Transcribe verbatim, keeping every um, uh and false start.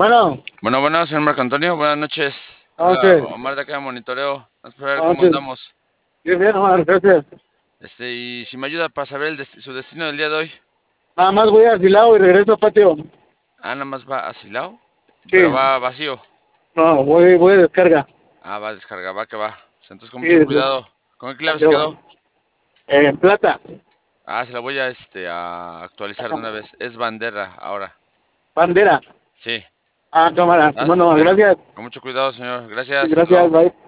Bueno, Bueno, bueno, señor Marco Antonio, buenas noches. Habla entonces, Omar de acá de Monitoreo. Vamos a ver cómo entonces, andamos. bien, bien, Omar, gracias. Este, y si me ayuda para saber el desti- su destino del día de hoy. Nada más voy a Silao y regreso a patio. Ah, nada más va a Silao, pero Sí, va vacío. no, voy, voy a descarga. Ah, va a descargar, va que va. Pues entonces con Sí, mucho des- cuidado. ¿Con qué clave se patio. quedó? Eh, en plata. Ah, se la voy a, este, a actualizar de una vez. Es bandera ahora. Bandera. Sí. Ah, cámara, te Ah, mando más, bueno. gracias. Con mucho cuidado, señor. Sí, Gracias, hasta gracias, luego. bye.